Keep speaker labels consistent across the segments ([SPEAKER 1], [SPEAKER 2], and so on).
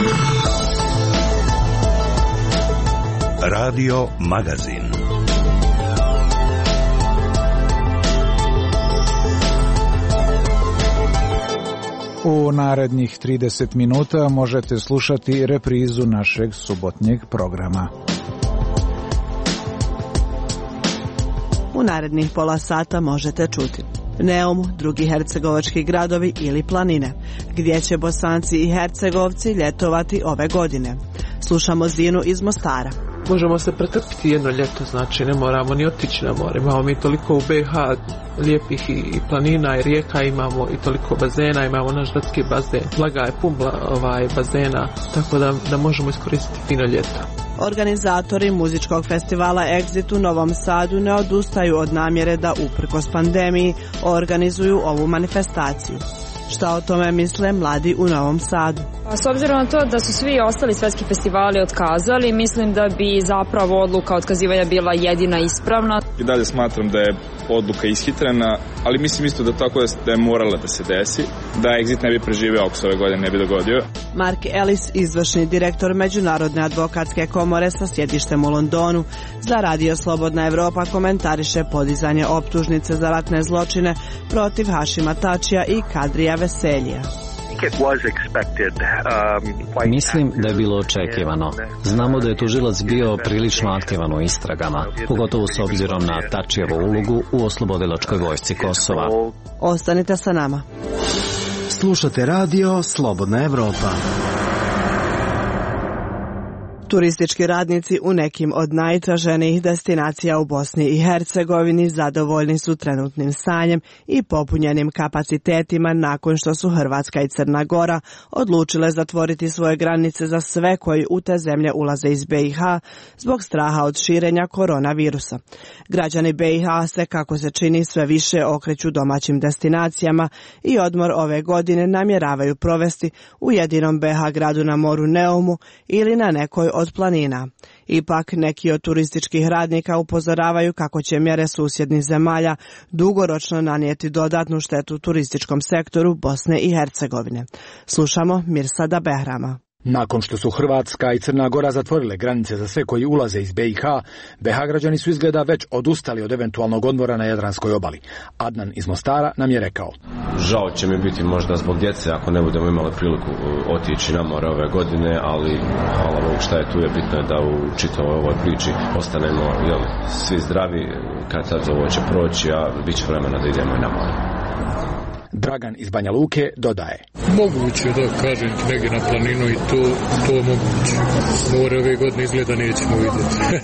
[SPEAKER 1] Radio Magazin.
[SPEAKER 2] U narednih 30 minuta možete slušati reprizu našeg subotnjeg programa.
[SPEAKER 3] U narednih pola sata možete čuti Neum, drugi hercegovački gradovi ili planine, gdje će Bosanci i Hercegovci ljetovati ove godine. Slušamo Zinu iz Mostara.
[SPEAKER 4] Možemo se pretrpiti jedno ljeto, znači ne moramo ni otići na more. Imamo mi toliko u BiH lijepih i planina i rijeka, imamo i toliko bazena, imamo naš gradski bazen. Blaga je pun bazena, tako da možemo iskoristiti fino ljeto.
[SPEAKER 3] Organizatori muzičkog festivala Exit u Novom Sadu ne odustaju od namjere da uprkos pandemiji organizuju ovu manifestaciju. Šta o tome misle mladi u Novom Sadu?
[SPEAKER 5] S obzirom na to da su svi ostali svetski festivali otkazali, mislim da bi zapravo odluka otkazivanja bila jedina ispravna.
[SPEAKER 6] I dalje smatram da je odluka ishitrena, ali mislim isto da tako da je morala da se desi, da Exit ne bi preživio ako se ove godine ne bi dogodio.
[SPEAKER 3] Mark Ellis, izvršni direktor Međunarodne advokatske komore sa sjedištem u Londonu, za Radio Slobodna Evropa komentariše podizanje optužnice za ratne zločine protiv Hašima Tačija i Kadrija Veseljija.
[SPEAKER 7] Mislim da je bilo očekivano. Znamo da je tužilac bio prilično aktivan u istragama, pogotovo s obzirom na Tačijevu ulogu u oslobodilačkoj vojsci Kosova.
[SPEAKER 3] Ostanite sa nama.
[SPEAKER 8] Slušate Radio Slobodna Evropa.
[SPEAKER 3] Turistički radnici u nekim od najtraženijih destinacija u Bosni i Hercegovini zadovoljni su trenutnim stanjem i popunjenim kapacitetima nakon što su Hrvatska i Crna Gora odlučile zatvoriti svoje granice za sve koji u te zemlje ulaze iz BiH zbog straha od širenja koronavirusa. Građani BiH se, kako se čini, sve više okreću domaćim destinacijama i odmor ove godine namjeravaju provesti u jedinom BiH gradu na moru Neumu ili na nekoj od planina. Ipak neki od turističkih radnika upozoravaju kako će mjere susjednih zemalja dugoročno nanijeti dodatnu štetu turističkom sektoru Bosne i Hercegovine. Slušamo Mirsada Behrama.
[SPEAKER 9] Nakon što su Hrvatska i Crna Gora zatvorile granice za sve koji ulaze iz BiH, BiH građani su izgleda već odustali od eventualnog odmora na Jadranskoj obali. Adnan iz Mostara nam je rekao:
[SPEAKER 10] žao će mi biti možda zbog djece ako ne budemo imali priliku otići na more ove godine, ali hvala Bogu šta je tu, je bitno je da u čitavoj ovoj priči ostanemo svi zdravi, kad sad ovo će proći, a bit će vremena da idemo i na more.
[SPEAKER 9] Dragan iz Banja Luke dodaje:
[SPEAKER 11] moguće da kažem negdje na planinu i to moguće. More ove godine izgleda nećemo vidjeti.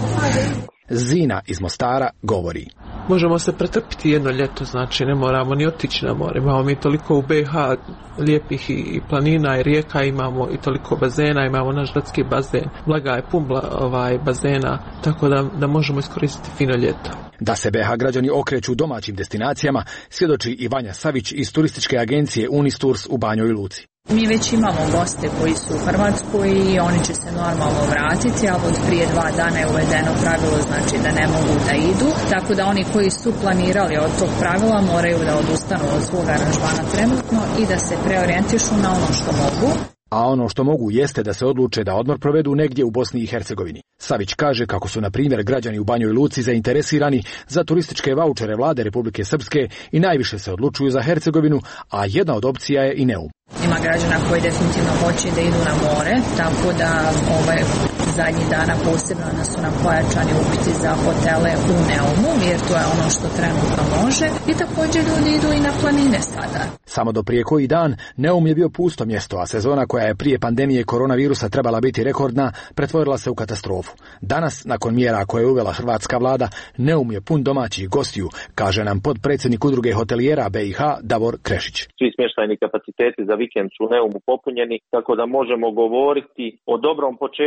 [SPEAKER 9] Zina iz Mostara govori:
[SPEAKER 4] možemo se pretrpiti jedno ljeto, znači ne moramo ni otići na more. Imamo mi toliko u BiH lijepih i planina i rijeka, imamo i toliko bazena, imamo naš gradski bazen. Blaga je pun bazena, tako da možemo iskoristiti fino ljeto.
[SPEAKER 9] Da se BiH građani okreću domaćim destinacijama svjedoči i Vanja Savić iz turističke agencije Unistours u Banjoj Luci.
[SPEAKER 12] Mi već imamo goste koji su u Hrvatskoj i oni će se normalno vratiti, ali od prije 2 dana je uvedeno pravilo, znači da ne mogu da idu, tako da oni koji su planirali od tog pravila moraju da odustanu od svog aranžmana trenutno i da se preorijentišu na ono što mogu.
[SPEAKER 9] A ono što mogu jeste da se odluče da odmor provedu negdje u Bosni i Hercegovini. Savić kaže kako su, na primjer, građani u Banjoj Luci zainteresirani za turističke vaučere vlade Republike Srpske i najviše se odlučuju za Hercegovinu, a jedna od opcija je i Neum.
[SPEAKER 12] Ima građana koji definitivno hoće da idu na more, tako da zadnjih dana posebno nas su nam pojačani upiti za hotele u Neumu, jer to je ono što trenutno može, i također ljudi idu i na planine sada.
[SPEAKER 9] Samo do prije koji dan Neum je bio pusto mjesto, a sezona koja je prije pandemije koronavirusa trebala biti rekordna, pretvorila se u katastrofu. Danas, nakon mjera koje je uvela hrvatska vlada, Neum je pun domaćih gostiju, kaže nam potpredsjednik udruge hotelijera BiH Davor Krešić.
[SPEAKER 13] Svi smještajni kapaciteti za vikend su u Neumu popunjeni, tako da možemo govoriti o dobrom početku špice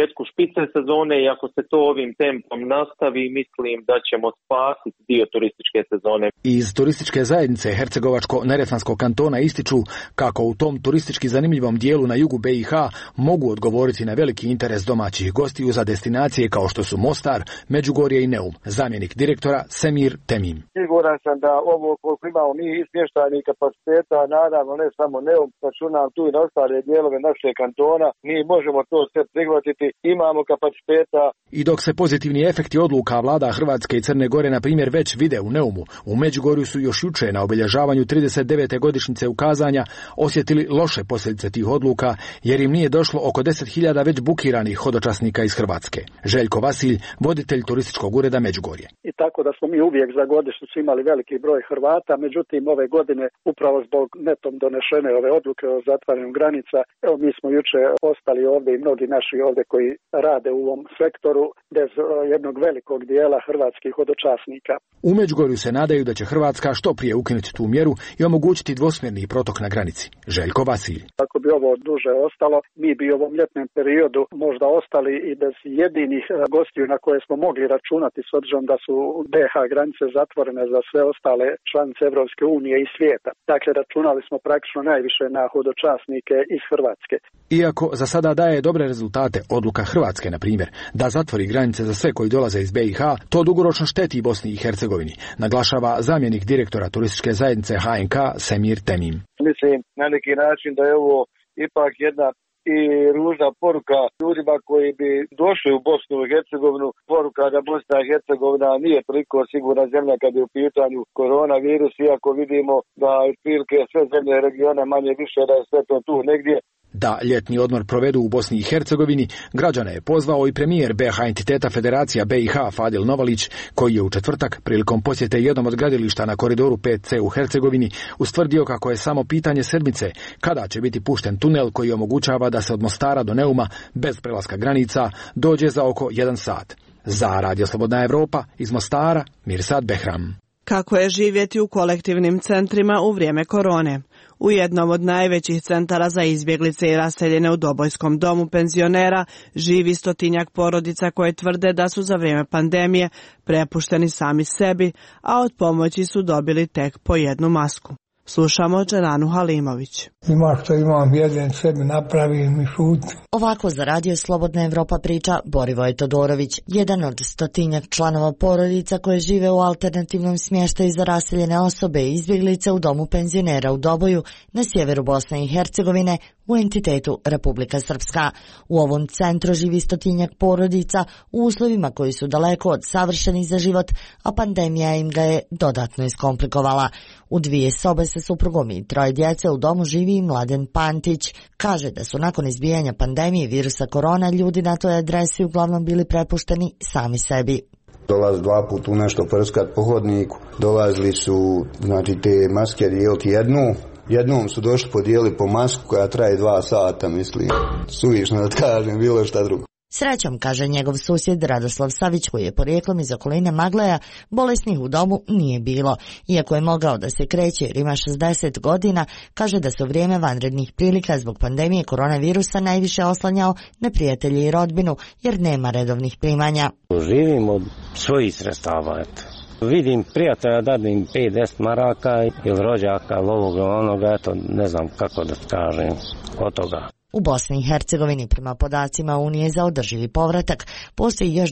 [SPEAKER 13] lice sezone i ako se to ovim tempom nastavi, mislim da ćemo spasiti dio turističke sezone.
[SPEAKER 9] Iz turističke zajednice Hercegovačko-Neretvanskog kantona ističu kako u tom turistički zanimljivom dijelu na jugu BiH mogu odgovoriti na veliki interes domaćih gostiju za destinacije kao što su Mostar, Međugorje i Neum. Zamjenik direktora Semir Temim.
[SPEAKER 14] Siguran sam da ovo koliko imamo mi smještajnih kapaciteta, naravno ne samo Neum, računam tu i na ostale dijelove našeg kantona, mi možemo to sve prihvatiti, imamo kapaciteta.
[SPEAKER 9] I dok se pozitivni efekti odluka vlada Hrvatske i Crne Gore na primjer već vide u Neumu, u Međugorju su još jučer na obilježavanju 39. godišnjice ukazanja osjetili loše posljedice tih odluka jer im nije došlo oko 10.000 već bukiranih hodočasnika iz Hrvatske. Željko Vasilj, voditelj turističkog ureda Međugorje.
[SPEAKER 15] I tako da smo mi uvijek za godišnjicu imali veliki broj Hrvata, međutim ove godine upravo zbog netom donešene ove odluke o zatvaranju granica, evo mi smo juče ostali ovdje i mnogi naši ovdje koji rade u ovom sektoru bez jednog velikog dijela hrvatskih hodočasnika.
[SPEAKER 9] U Međugorju se nadaju da će Hrvatska što prije ukinuti tu mjeru i omogućiti dvosmjerni protok na granici. Željko Vasilj.
[SPEAKER 15] Ako bi ovo duže ostalo, mi bi u ovom ljetnom periodu možda ostali i bez jedinih gostiju na koje smo mogli računati s obzirom da su BiH granice zatvorene za sve ostale članice Evropske unije i svijeta. Dakle, računali smo praktično najviše na hodočasnike iz Hrvatske.
[SPEAKER 9] Iako za sada daje dobre rezultate odluka Hrvatske, na primjer, da zatvori granice za sve koji dolaze iz BiH, to dugoročno šteti Bosni i Hercegovini, naglašava zamjenik direktora turističke zajednice HNK Semir Temim.
[SPEAKER 14] Mislim na neki način da je ovo ipak jedna i ružna poruka ljudima koji bi došli u Bosnu i Hercegovinu, poruka da Bosna i Hercegovina nije toliko sigurna zemlja kad je u pitanju koronavirus, iako vidimo da otprilike sve zemlje regiona manje više da je sve to tu negdje.
[SPEAKER 9] Da ljetni odmor provedu u Bosni i Hercegovini, građane je pozvao i premijer BiH entiteta Federacija BiH Fadil Novalić, koji je u četvrtak prilikom posjete jednom od gradilišta na koridoru 5C u Hercegovini ustvrdio kako je samo pitanje sedmice kada će biti pušten tunel koji omogućava da se od Mostara do Neuma bez prelaska granica dođe za oko 1 sat. Za Radio Slobodna Evropa iz Mostara, Mirsad Behram.
[SPEAKER 3] Kako je živjeti u kolektivnim centrima u vrijeme korone? U jednom od najvećih centara za izbjeglice i raseljene u Dobojskom domu penzionera živi 100-tinjak porodica koje tvrde da su za vrijeme pandemije prepušteni sami sebi, a od pomoći su dobili tek po jednu masku. Slušamo Džananu Halimović.
[SPEAKER 16] Ima što imam, jedan sebi napravim i šutim.
[SPEAKER 17] Ovako za Radio Slobodna Evropa priča Borivoj Todorović, jedan od 100-tinjak članova porodica koje žive u alternativnom smještaju za raseljene osobe i izbjeglice u domu penzionera u Doboju na sjeveru Bosne i Hercegovine u entitetu Republika Srpska. U ovom centru živi 100-tinjak porodica u uslovima koji su daleko od savršenih za život, a pandemija im ga je dodatno iskomplikovala. U 2 sobe sa suprugom i 3 djece u domu živi i Mladen Pantić. Kaže da su nakon izbijanja pandemije virusa korona ljudi na toj adresi uglavnom bili prepušteni sami sebi.
[SPEAKER 18] Dolazi 2 puta u nešto prskat po hodniku, dolazili su te maske dijeliti jednom su došli podijeli po masku koja traje 2 sata, mislim, suvišno da kažem, bilo šta drugo.
[SPEAKER 17] Srećom, kaže njegov susjed Radoslav Savić, koji je porijeklom iz okoline Magleja, bolesnih u domu nije bilo. Iako je mogao da se kreće jer ima 60 godina, kaže da se u vrijeme vanrednih prilika zbog pandemije koronavirusa najviše oslanjao na prijatelje i rodbinu, jer nema redovnih primanja.
[SPEAKER 19] Živim od svojih sredstava, eto. Vidim prijatelja, dadim 5-10 maraka ili rođaka, ovoga, onoga, eto, ne znam kako da kažem od toga.
[SPEAKER 17] U Bosni i Hercegovini, prema podacima Unije za održivi povratak, postoji još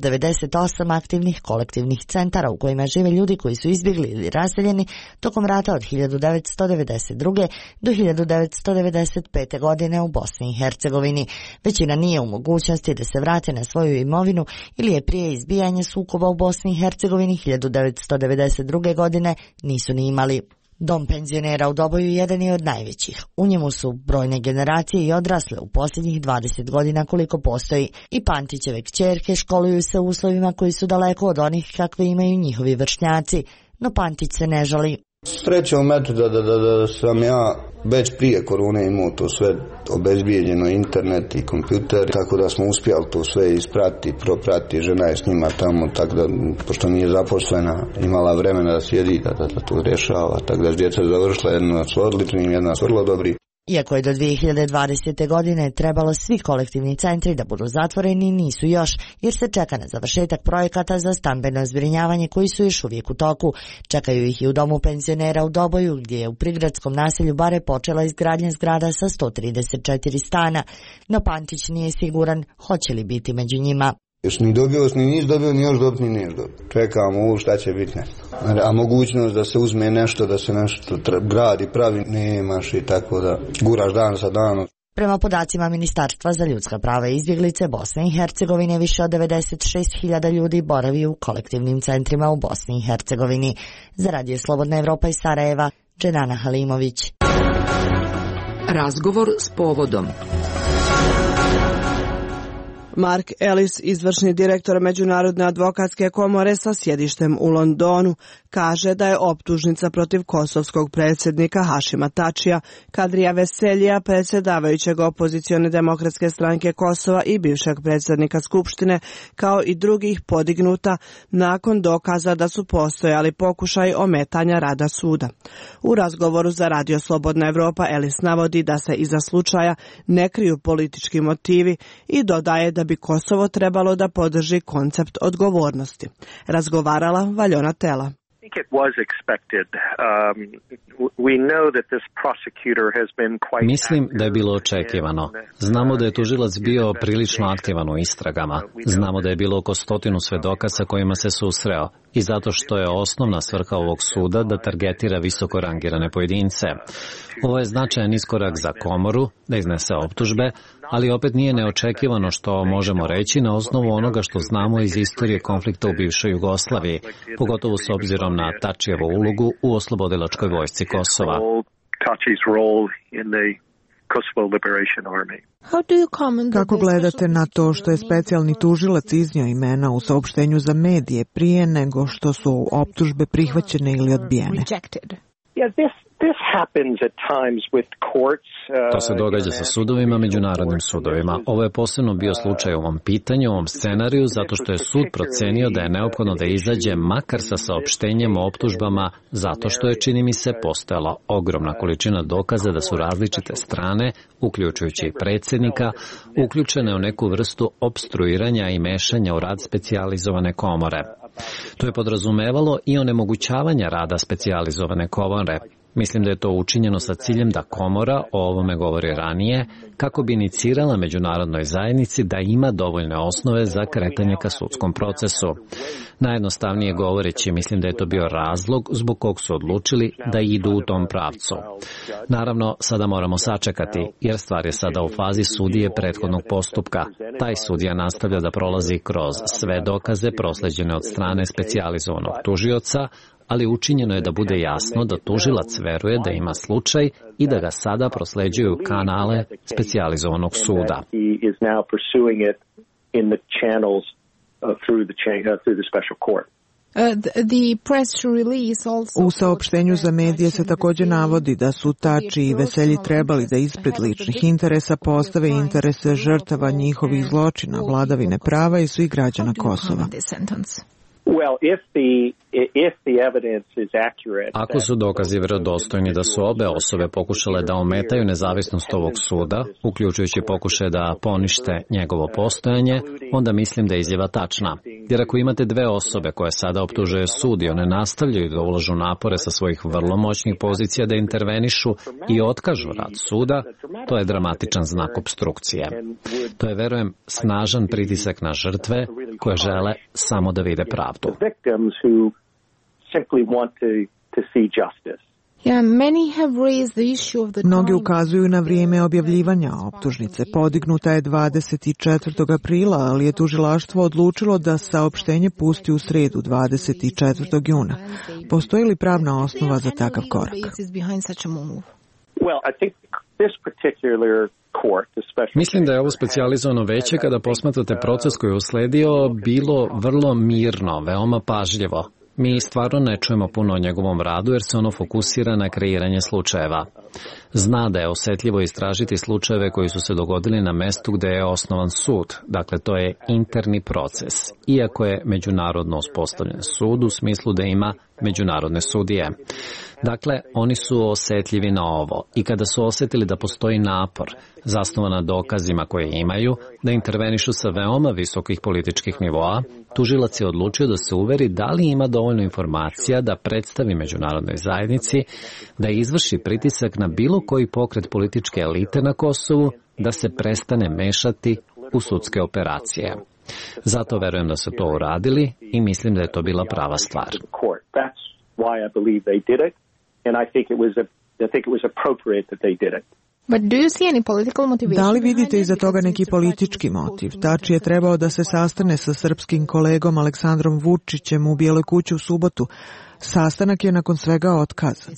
[SPEAKER 17] 98 aktivnih kolektivnih centara u kojima žive ljudi koji su izbjegli ili raseljeni tokom rata od 1992. do 1995. godine u Bosni i Hercegovini. Većina nije u mogućnosti da se vrate na svoju imovinu ili je prije izbijanja sukoba u Bosni i Hercegovini 1992. godine nisu ni imali. Dom penzionera u Doboju jedan je od najvećih. U njemu su brojne generacije i odrasle u posljednjih 20 godina koliko postoji. I Pantićeve kćerke školuju se u uslovima koji su daleko od onih kakve imaju njihovi vršnjaci. No Pantić se ne žali.
[SPEAKER 18] Srećom da sam ja već prije korone imao to sve obezbijeđeno, internet i kompjuter, tako da smo uspjeli to sve ispratiti, propratiti, žena je s njima tamo, tako da, pošto nije zaposlena, imala vremena da sjedi, da to rješava, tako da djeca završila, jedna su odlični, jedna su vrlo dobri.
[SPEAKER 17] Iako je do 2020. godine trebalo svi kolektivni centri da budu zatvoreni, nisu još, jer se čeka na završetak projekata za stambeno zbrinjavanje koji su još uvijek u toku. Čekaju ih i u domu penzionera u Doboju, gdje je u prigradskom naselju Bare počela izgradnja zgrada sa 134 stana. No Pantić nije siguran hoće li biti među njima.
[SPEAKER 18] Još ni dobio, ni nis dobio, ni još dobio, ni niješ dobio. Čekamo ovo šta će biti nešto. A mogućnost da se uzme nešto, da se nešto gradi, pravi, nemaš i tako da guraš dan za danom.
[SPEAKER 17] Prema podacima Ministarstva za ljudska prava i izbjeglice Bosne i Hercegovine, više od 96.000 ljudi boravi u kolektivnim centrima u Bosni i Hercegovini. Za Radio Slobodna Evropa iz Sarajeva, Dženana Halimović.
[SPEAKER 20] Razgovor s povodom.
[SPEAKER 3] Mark Ellis, izvršni direktor Međunarodne advokatske komore sa sjedištem u Londonu, kaže da je optužnica protiv kosovskog predsjednika Hašima Tačija, Kadrija Veseljija, predsjedavajućeg opozicione demokratske stranke Kosova i bivšeg predsjednika Skupštine, kao i drugih podignuta nakon dokaza da su postojali pokušaj ometanja rada suda. U razgovoru za Radio Slobodna Evropa Ellis navodi da se iza slučaja ne kriju politički motivi i dodaje da bi Kosovo trebalo da podrži koncept odgovornosti. Razgovarala Valjona Tela.
[SPEAKER 7] Mislim da je bilo očekivano. Znamo da je tužilac bio prilično aktivan u istragama. Znamo da je bilo oko 100 svedoka sa kojima se susreo i zato što je osnovna svrha ovog suda da targetira visoko rangirane pojedince. Ovo je značajan iskorak za komoru da iznese optužbe, ali opet nije neočekivano što možemo reći na osnovu onoga što znamo iz istorije konflikta u bivšoj Jugoslaviji, pogotovo s obzirom na Tačijevu ulogu u oslobodilačkoj vojsci Kosova.
[SPEAKER 21] Kako gledate na to što je specijalni tužilac iznio imena u saopštenju za medije prije nego što su optužbe prihvaćene ili odbijene?
[SPEAKER 7] To se događa sa sudovima, međunarodnim sudovima. Ovo je posebno bio slučaj u ovom pitanju, u ovom scenariju, zato što je sud procenio da je neophodno da izađe makar sa saopštenjem o optužbama, zato što je, čini mi se, postojala ogromna količina dokaza da su različite strane, uključujući i predsjednika, uključene u neku vrstu opstruiranja i mešanja u rad specijalizovane komore. To je podrazumevalo i onemogućavanja rada specijalizovane komore. Mislim da je to učinjeno sa ciljem da komora, o ovome govori ranije, kako bi inicirala međunarodnoj zajednici da ima dovoljne osnove za kretanje ka sudskom procesu. Najjednostavnije govoreći, mislim da je to bio razlog zbog kog su odlučili da idu u tom pravcu. Naravno, sada moramo sačekati, jer stvar je sada u fazi sudije prethodnog postupka. Taj sudija nastavlja da prolazi kroz sve dokaze prosleđene od strane specijalizovanog tužioca, ali učinjeno je da bude jasno da tužilac veruje da ima slučaj i da ga sada prosleđuju u kanale specijalizovanog suda.
[SPEAKER 21] U saopštenju za medije se također navodi da su Tači i Veselji trebali da ispred ličnih interesa postave interese žrtava njihovih zločina, vladavine prava i svih građana Kosova.
[SPEAKER 7] Ako su dokazi vjerodostojni da su obe osobe pokušale da ometaju nezavisnost ovog suda, uključujući pokušaj da ponište njegovo postojanje, onda mislim da je izjava tačna. Jer ako imate dve osobe koje sada optužuje sud i one nastavljaju da ulažu napore sa svojih vrlo moćnih pozicija da intervenišu i otkažu rad suda, to je dramatičan znak opstrukcije. To je, verujem, snažan pritisak na žrtve koje žele samo da vide pravdu.
[SPEAKER 21] Mnogi ukazuju na vrijeme objavljivanja optužnice. Podignuta je 24. aprila, ali je tužilaštvo odlučilo da saopštenje pusti u sredu 24. juna. Postoji li pravna osnova za takav korak?
[SPEAKER 7] Mislim da je ovo specijalizovano veće, kada posmatrate proces koji je usledio, bilo vrlo mirno, veoma pažljivo. Mi stvarno ne čujemo puno o njegovom radu jer se ono fokusira na kreiranje slučajeva. Zna da je osetljivo istražiti slučajeve koji su se dogodili na mestu gde je osnovan sud. Dakle, to je interni proces. Iako je međunarodno uspostavljen sud u smislu da ima međunarodne sudije. Dakle, oni su osetljivi na ovo i kada su osetili da postoji napor, zasnovan na dokazima koje imaju, da intervenišu sa veoma visokih političkih nivoa, tužilac je odlučio da se uveri da li ima dovoljno informacija da predstavi međunarodnoj zajednici, da izvrši pritisak na bilo koji pokret političke elite na Kosovu, da se prestane mešati u sudske operacije. Zato verujem da su to uradili i mislim da je to bila prava stvar.
[SPEAKER 21] Da li vidite iza toga neki politički motiv? Tači je trebao da se sastane sa srpskim kolegom Aleksandrom Vučićem u Bijeloj kući u subotu. Sastanak je nakon svega otkazan.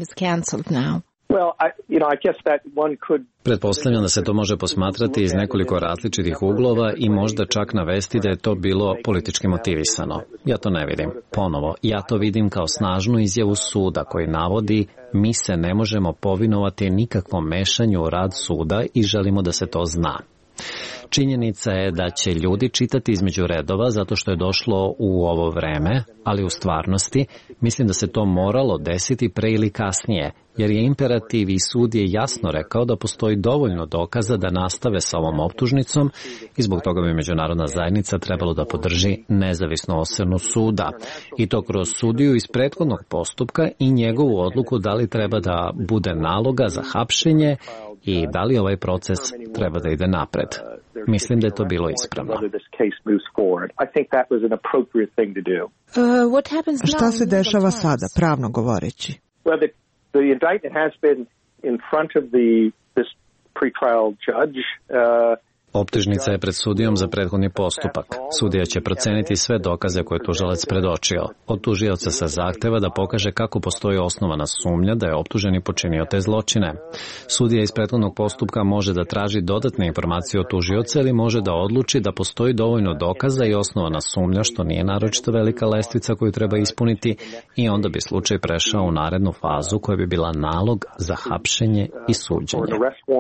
[SPEAKER 7] Pretpostavljam da se to može posmatrati iz nekoliko različitih uglova i možda čak navesti da je to bilo politički motivisano. Ja to ne vidim. Ponovo, ja to vidim kao snažnu izjavu suda koji navodi mi se ne možemo povinovati nikakvom mešanju u rad suda i želimo da se to zna. Činjenica je da će ljudi čitati između redova zato što je došlo u ovo vreme, ali u stvarnosti mislim da se to moralo desiti pre ili kasnije, jer je imperativ i sud je jasno rekao da postoji dovoljno dokaza da nastave sa ovom optužnicom i zbog toga bi međunarodna zajednica trebalo da podrži nezavisnu ocenu suda. I to kroz sudiju iz prethodnog postupka i njegovu odluku da li treba da bude naloga za hapšenje i da li ovaj proces treba da ide napred. Mislim da je to bilo ispravno.
[SPEAKER 21] Šta se dešava sada, pravno govoreći?
[SPEAKER 20] The indictment has been in front of this pretrial judge.
[SPEAKER 7] Optužnica je pred sudijom za prethodni postupak. Sudija će proceniti sve dokaze koje je tužilac predočio. Od tužioca se zahteva da pokaže kako postoji osnovana sumnja da je optuženi počinio te zločine. Sudija iz prethodnog postupka može da traži dodatne informacije od tužioca ili može da odluči da postoji dovoljno dokaza i osnovana sumnja, što nije naročito velika lestvica koju treba ispuniti, i onda bi slučaj prešao u narednu fazu koja bi bila nalog za hapšenje i suđenje.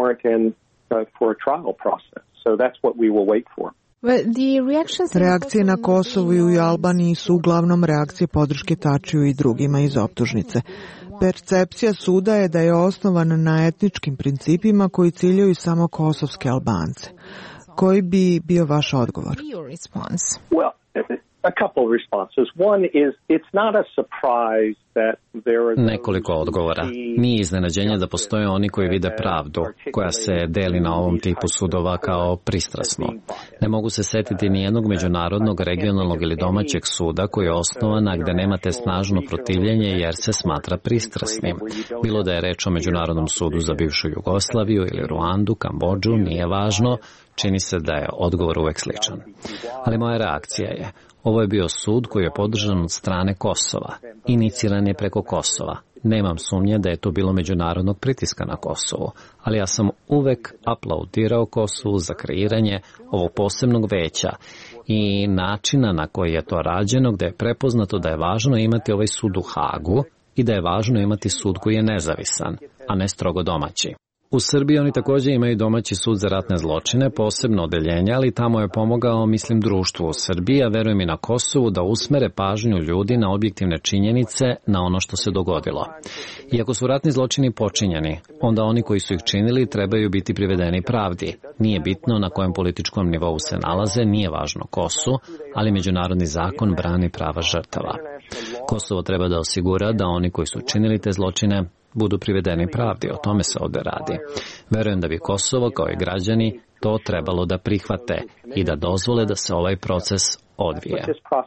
[SPEAKER 20] So that's what we will wait for.
[SPEAKER 21] Reakcije na Kosovu i u Albaniji su uglavnom reakcije podrške Tačiju i drugima iz optužnice. Percepcija suda je da je osnovan na etničkim principima koji ciljaju samo kosovske Albance. Koji bi bio vaš odgovor?
[SPEAKER 20] Well, a couple of responses. One is it's not a surprise that there are
[SPEAKER 7] Nekoliko odgovora. Nije iznenađenje da postoje oni koji vide pravdu, koja se deli na ovom tipu sudova kao pristrasno. Ne mogu se setiti ni jednog međunarodnog, regionalnog ili domaćeg suda koji je osnovana gde nemate snažno protivljenje jer se smatra pristrasnim. Bilo da je reč o Međunarodnom sudu za bivšu Jugoslaviju ili Ruandu, Kambodžu, nije važno, čini se da je odgovor uvek sličan. Ali moja reakcija je, ovo je bio sud koji je podržan od strane Kosova. Iniciran je preko Kosova. Nemam sumnje da je to bilo međunarodnog pritiska na Kosovu, ali ja sam uvek aplaudirao Kosovu za kreiranje ovog posebnog veća i načina na koji je to rađeno, gde je prepoznato da je važno imati ovaj sud u Hagu i da je važno imati sud koji je nezavisan, a ne strogo domaći. U Srbiji oni također imaju domaći sud za ratne zločine, posebno odeljenje, ali tamo je pomogao, mislim, društvu u Srbiji, a verujem i na Kosovu, da usmere pažnju ljudi na objektivne činjenice, na ono što se dogodilo. Iako su ratni zločini počinjeni, onda oni koji su ih činili trebaju biti privedeni pravdi. Nije bitno na kojem političkom nivou se nalaze, nije važno ko su, ali međunarodni zakon brani prava žrtava. Kosovo treba da osigura da oni koji su činili te zločine budu privedeni pravdi, o tome se ovde radi. Verujem da bi Kosovo, kao i građani, to trebalo da prihvate i da dozvole da se ovaj proces odvije.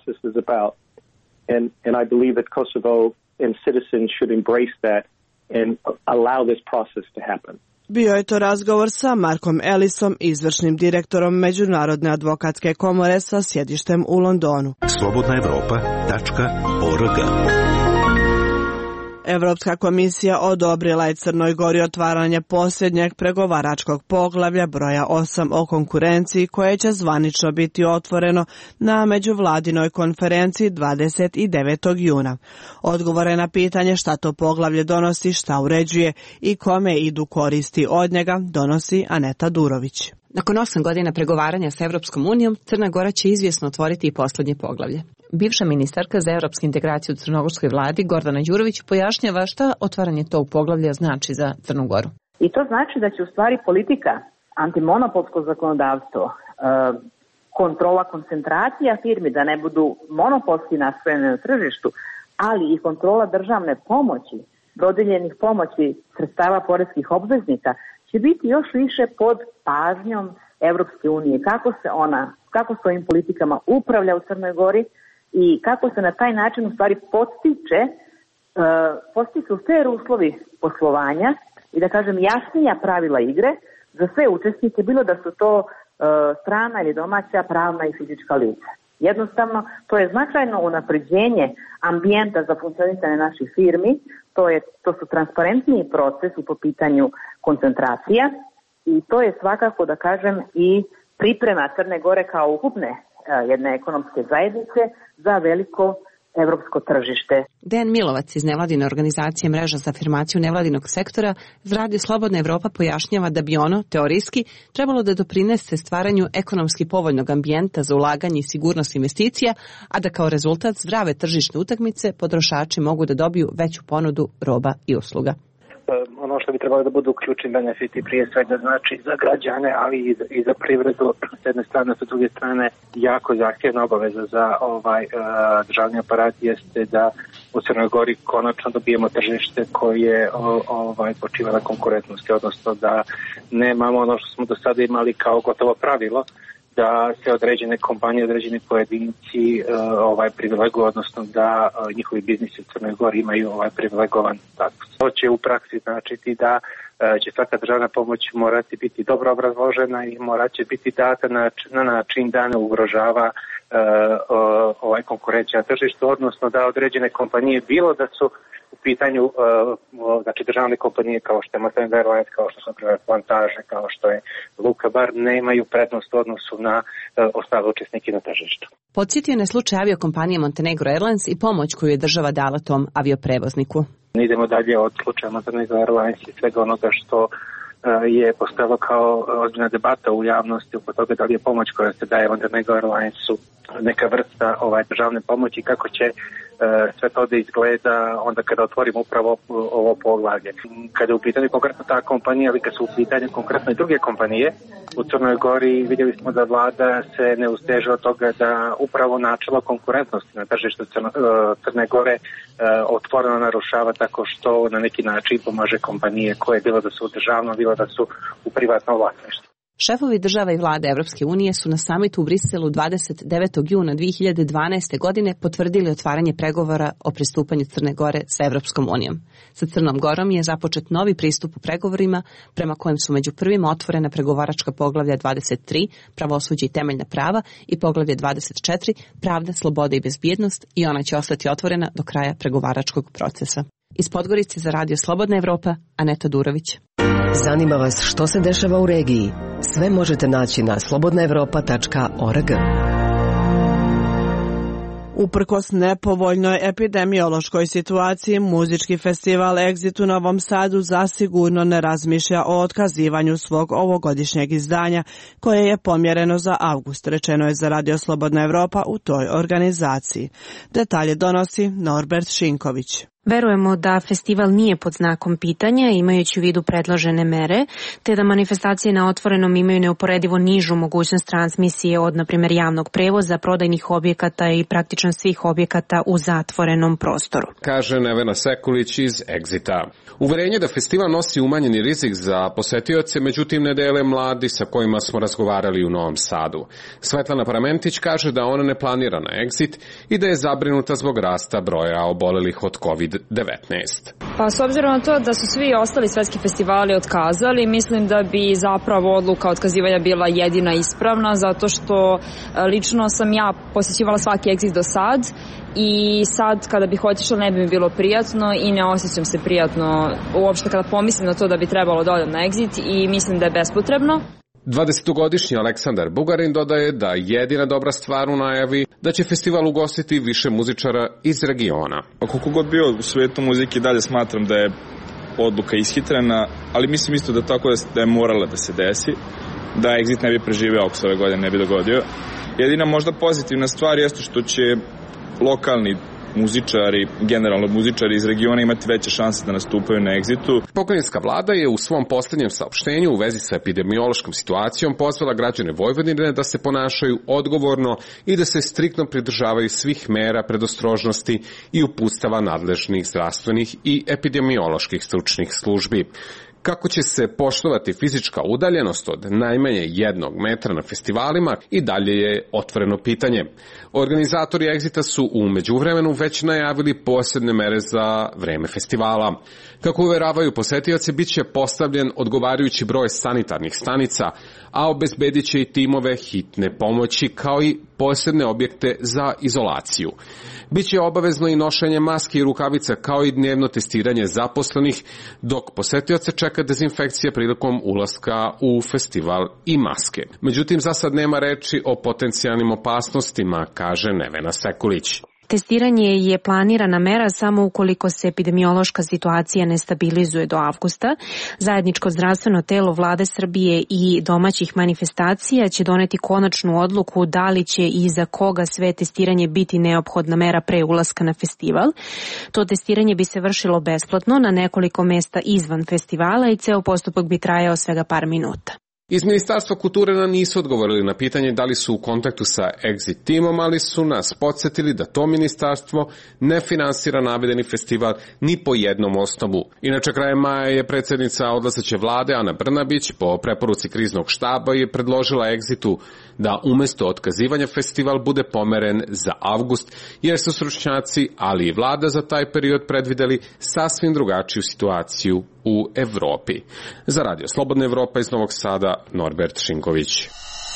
[SPEAKER 3] Bio je to razgovor sa Markom Ellisom, izvršnim direktorom Međunarodne advokatske komore sa sjedištem u Londonu.
[SPEAKER 1] Slobodnaevropa.org
[SPEAKER 3] Evropska komisija odobrila je Crnoj Gori otvaranje posljednjeg pregovaračkog poglavlja broja 8 o konkurenciji koje će zvanično biti otvoreno na međuvladinoj konferenciji 29. juna. Odgovore na pitanje šta to poglavlje donosi, šta uređuje i kome idu koristi od njega donosi Aneta Durović.
[SPEAKER 2] Nakon 8 godina pregovaranja s Evropskom unijom, Crna Gora će izvjesno otvoriti i posljednje poglavlje. Bivša ministarka za evropsku integraciju u crnogorskoj vladi Gordana Đurović pojašnjava šta otvaranje tog poglavlja znači za Crnu Goru.
[SPEAKER 22] I to znači da će u stvari politika, antimonopolsko zakonodavstvo, kontrola koncentracija firmi da ne budu monopolski nastrojene na tržištu, ali i kontrola državne pomoći, dodeljenih pomoći sredstava poreskih obveznika će biti još više pod pažnjom Evropske unije. Kako se ovim politikama upravlja u Crnoj Gori i kako se na taj način u stvari postiču fair uslovi poslovanja i da kažem jasnija pravila igre za sve učesnike, bilo da su to strana ili domaća, pravna i fizička lica. Jednostavno, to je značajno unapređenje ambijenta za funkcionisanje naših firmi, to su transparentniji procesi po pitanju koncentracija i to je svakako, da kažem, i priprema Crne Gore kao ukupne jedne ekonomske zajednice za veliko evropsko tržište.
[SPEAKER 2] Dejan Milovac iz nevladine organizacije Mreža za afirmaciju nevladinog sektora za Radio Slobodna Evropa pojašnjava da bi ono, teorijski, trebalo da doprinese stvaranju ekonomski povoljnog ambijenta za ulaganje i sigurnost investicija, a da kao rezultat zdrave tržišne utakmice potrošači mogu da dobiju veću ponudu roba i usluga.
[SPEAKER 23] Ono što bi trebalo da budu ključni benefiti prije svega znači za građane, ali i za privredu s jedne strane, sa druge strane jako zahtjevna obaveza za državni aparat jeste da u Crnoj Gori konačno dobijemo tržište koje počiva na konkurentnosti, odnosno da nemamo ono što smo do sada imali kao gotovo pravilo, da se određene kompanije, određeni pojedinci privileguju, odnosno da njihovi biznisi u Crnoj Gori imaju privilegovan status. To će u praksi značiti da će svaka državna pomoć morati biti dobro obrazložena i morat će biti data na način da ne ugrožava konkurencija na tržištu, odnosno da određene kompanije, bilo da su u pitanju državne kompanije kao što je Montenegro Airlines, kao što su Plantaže, kao što je Luka Bar, nemaju prednost u odnosu na ostale učesnike na tržištu.
[SPEAKER 2] Podsjetio na slučaj aviokompanije Montenegro Airlines i pomoć koju je država dala tom avioprevozniku.
[SPEAKER 23] Ne idemo dalje od slučaja Montenegro Airlines i svega onoga što je postojalo kao ozbiljna debata u javnosti oko toga da li je pomoć koja se daje Montenegro Airlinesu neka vrsta državne pomoći, kako će sve to da izgleda onda kada otvorimo upravo ovo poglavlje. Kada je u pitanju konkretno ta kompanija, ali kada su u pitanju konkretno i druge kompanije, u Crnoj Gori vidjeli smo da vlada se ne usteže od toga da upravo načelo konkurentnosti na tržištu Crne Gore otvoreno narušava tako što na neki način pomaže kompanije koje bilo da su državno, bilo da su u privatnom vlasništvu.
[SPEAKER 2] Šefovi država i vlade Evropske unije su na samitu u Briselu 29. juna 2012. godine potvrdili otvaranje pregovora o pristupanju Crne Gore sa Evropskom unijom. Sa Crnom Gorom je započet novi pristup u pregovorima prema kojem su među prvima otvorena pregovaračka poglavlja 23, pravosuđe i temeljna prava, i poglavlje 24, pravda, sloboda i bezbjednost, i ona će ostati otvorena do kraja pregovaračkog procesa. Iz Podgorice za Radio Slobodna Evropa, Aneta Durović.
[SPEAKER 24] Zanima vas što se dešava u regiji? Sve možete naći na slobodnaevropa.org.
[SPEAKER 3] Uprkos nepovoljnoj epidemiološkoj situaciji, muzički festival Exit u Novom Sadu zasigurno ne razmišlja o otkazivanju svog ovogodišnjeg izdanja, koje je pomjereno za avgust, rečeno je za Radio Slobodna Evropa u toj organizaciji. Detalje donosi Norbert Šinković.
[SPEAKER 25] Verujemo da festival nije pod znakom pitanja, imajući u vidu predložene mere, te da manifestacije na otvorenom imaju neuporedivo nižu mogućnost transmisije od, na primjer, javnog prevoza, prodajnih objekata i praktično svih objekata u zatvorenom prostoru.
[SPEAKER 26] Kaže Nevena Sekulić iz Exita. Uverenje da festival nosi umanjeni rizik za posetioce, međutim ne dele mladi sa kojima smo razgovarali u Novom Sadu. Svetlana Paramentić kaže da ona ne planira na Exit i da je zabrinuta zbog rasta broja obolelih od COVID-19. COVID-19.
[SPEAKER 4] Pa s obzirom na to da su svi ostali svetski festivali otkazali, mislim da bi zapravo odluka otkazivanja bila jedina ispravna, zato što lično sam ja posjećivala svaki Exit do sad i sad kada bih otišla ne bi mi bilo prijatno i ne osjećam se prijatno uopšte kada pomislim na to da bi trebalo da odem na Exit i mislim da je bespotrebno.
[SPEAKER 26] 20-godišnji Aleksandar Bugarin dodaje da jedina dobra stvar u najavi da će festival ugostiti više muzičara iz regiona.
[SPEAKER 5] Koliko god bio u svetu muzike, dalje smatram da je odluka ishitrena, ali mislim isto da tako da je morala da se desi, da Exit ne bi preživeo ako se ove godine ne bi dogodio. Jedina možda pozitivna stvar jeste što će lokalni muzičari, generalno muzičari iz regiona imati veće šanse da nastupaju na Exitu.
[SPEAKER 26] Pokrajinska vlada je u svom posljednjem saopštenju u vezi sa epidemiološkom situacijom pozvala građane Vojvodine da se ponašaju odgovorno i da se striktno pridržavaju svih mera predostrožnosti i uputstava nadležnih zdravstvenih i epidemioloških stručnih službi. Kako će se poštovati fizička udaljenost od najmanje 1 metra na festivalima i dalje je otvoreno pitanje. Organizatori Exita su u međuvremenu već najavili posebne mere za vreme festivala. Kako uveravaju posetioci, bit će postavljen odgovarajući broj sanitarnih stanica, a obezbedit će i timove hitne pomoći kao i posebne objekte za izolaciju. Biće obavezno i nošenje maske i rukavica kao i dnevno testiranje zaposlenih, dok posetioce čeka dezinfekcija prilikom ulaska u festival i maske. Međutim, za sad nema reči o potencijalnim opasnostima, kaže Nevena Sekulić.
[SPEAKER 25] Testiranje je planirana mera samo ukoliko se epidemiološka situacija ne stabilizuje do avgusta. Zajedničko zdravstveno telo Vlade Srbije i domaćih manifestacija će doneti konačnu odluku da li će i za koga sve testiranje biti neophodna mera pre ulaska na festival. To testiranje bi se vršilo besplatno na nekoliko mesta izvan festivala i ceo postupak bi trajao svega par minuta.
[SPEAKER 26] Iz Ministarstva kulture nam nisu odgovorili na pitanje da li su u kontaktu sa Exit timom, ali su nas podsjetili da to ministarstvo ne finansira navedeni festival ni po jednom osnovu. Inače, krajem maja je predsjednica odlazeće vlade Ana Brnabić po preporuci kriznog štaba je predložila Exitu da umjesto otkazivanja festival bude pomeren za avgust, jer su stručnjaci, ali i vlada za taj period predvideli sasvim drugačiju situaciju u Evropi. Za Radio Slobodna Evropa iz Novog Sada, Norbert Šinković.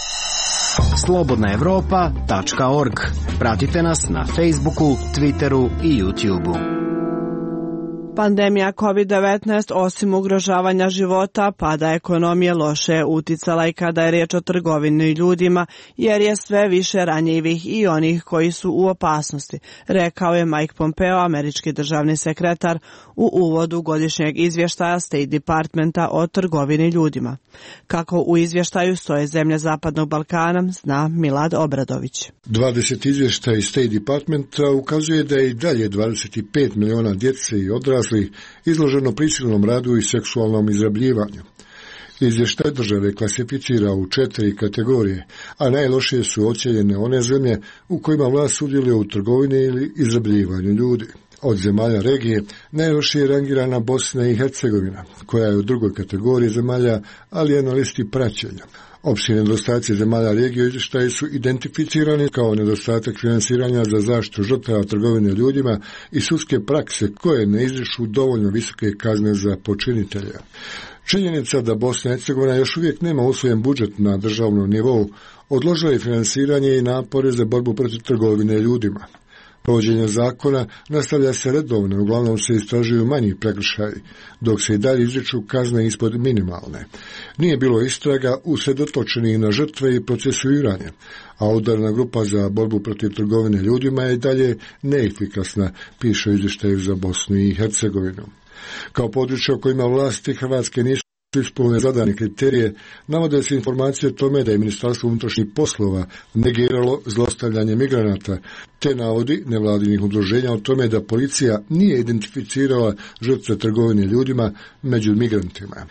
[SPEAKER 6] slobodnaevropa.org. Pratite nas na Facebooku, Twitteru i YouTubeu.
[SPEAKER 3] Pandemija COVID-19 osim ugrožavanja života, pada ekonomije loše je uticala i kada je riječ o trgovini ljudima, jer je sve više ranjivih i onih koji su u opasnosti, rekao je Mike Pompeo, američki državni sekretar, u uvodu godišnjeg izvještaja State Departmenta o trgovini ljudima. Kako u izvještaju stoje zemlje Zapadnog Balkana, zna Milad Obradović.
[SPEAKER 8] 20 izvještaja iz State Departmenta ukazuje da je i dalje 25 miliona djece i odraslih izloženo prisilnom radu i seksualnom izrabljivanju. Izvještaj države klasificira u 4 kategorije, a najlošije su ocijenjene one zemlje u kojima vlast sudjeluje u trgovini ili izrabljivanju ljudi. Od zemalja regije najlošije je rangirana Bosna i Hercegovina, koja je u drugoj kategoriji zemalja, ali je na listi praćenja. Opći nedostaci zemalja regije u izvještaju su identificirani kao nedostatak finansiranja za zaštitu žrtava trgovine ljudima i sudske prakse koje ne izriču dovoljno visoke kazne za počinitelja. Činjenica da Bosna i Hercegovina još uvijek nema usvojen budžet na državnom nivou odložila je finansiranje i napore za borbu protiv trgovine ljudima. Provođenje zakona nastavlja se redovno, uglavnom se istražuju manji prekršaji, dok se i dalje izriču kazne ispod minimalne. Nije bilo istraga usredotočenih na žrtve i procesuiranje, a udarna grupa za borbu protiv trgovine ljudima je i dalje neefikasna, piše u izvještaju za Bosnu i Hercegovinu. Kao područje o kojima vlasti Hrvatske nisu ispunile zadane kriterije, navode se informacije o tome da je Ministarstvo unutrašnjih poslova negiralo zlostavljanje migranata, te navodi nevladinih udruženja o tome da policija nije identificirala žrtve trgovine ljudima među migrantima.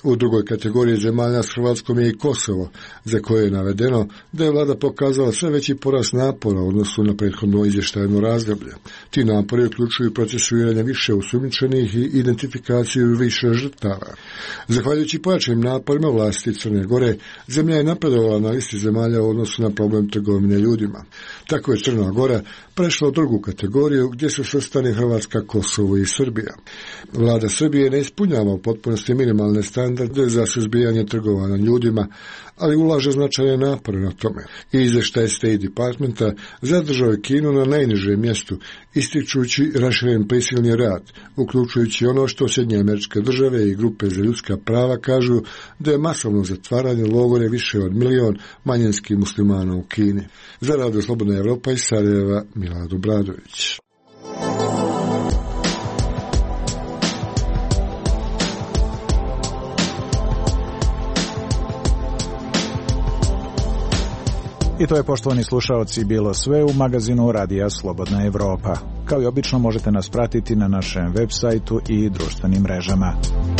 [SPEAKER 8] U drugoj kategoriji zemalja s Hrvatskom je i Kosovo, za koje je navedeno da je vlada pokazala sve veći porast napora u odnosu na prethodno izvještajno razdoblje. Ti napori uključuju procesuiranje više osumnjičenih i identifikaciju više žrtava. Zahvaljujući pojačanim naporima vlasti Crne Gore, zemlja je napredovala na listi zemalja u odnosu na problem trgovine ljudima. Tako je Crna Gora prešla u drugu kategoriju gdje su svrstani Hrvatska, Kosovo i Srbija. Vlada Srbije ne ispunjava u potpunosti minimalne standarde za suzbijanje trgovanja ljudima, ali ulaže značajne napore na tome. Izvještaj State Departmenta zadržao je Kinu na najnižem mjestu, ističući raširen prisilni rad, uključujući ono što Sjedinjene Američke Države i grupe za ljudska prava kažu da je masovno zatvaranje logore više od 1 milion manjinskih muslimana u Kini. Za Radio Slobodna Evropa iz Sarajeva, Milad Obradović.
[SPEAKER 10] I to je, poštovani slušaoci, bilo sve u magazinu Radija Slobodna Evropa. Kao i obično možete nas pratiti na našem web sajtu i društvenim mrežama.